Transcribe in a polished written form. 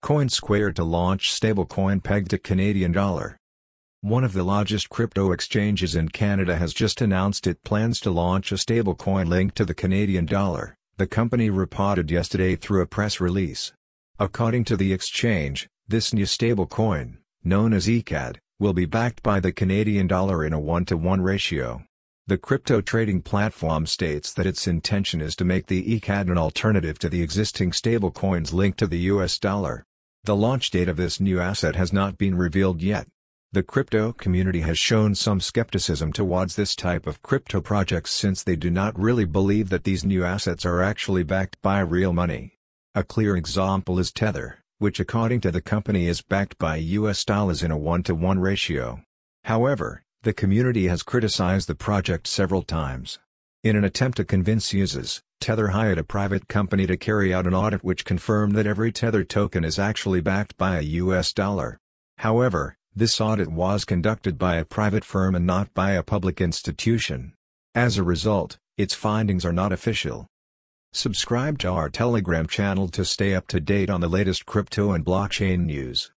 CoinSquare to launch stablecoin pegged to Canadian dollar. One of the largest crypto exchanges in Canada has just announced it plans to launch a stablecoin linked to the Canadian dollar, the company reported yesterday through a press release. According to the exchange, this new stablecoin, known as ECAD, will be backed by the Canadian dollar in a 1-to-1 ratio. The crypto trading platform states that its intention is to make the ECAD an alternative to the existing stablecoins linked to the US dollar. The launch date of this new asset has not been revealed yet. The crypto community has shown some skepticism towards this type of crypto projects since they do not really believe that these new assets are actually backed by real money. A clear example is Tether, which according to the company is backed by US dollars in a 1-to-1 ratio. However, the community has criticized the project several times. In an attempt to convince users, Tether hired a private company to carry out an audit which confirmed that every Tether token is actually backed by a US dollar. However, this audit was conducted by a private firm and not by a public institution. As a result, its findings are not official. Subscribe to our Telegram channel to stay up to date on the latest crypto and blockchain news.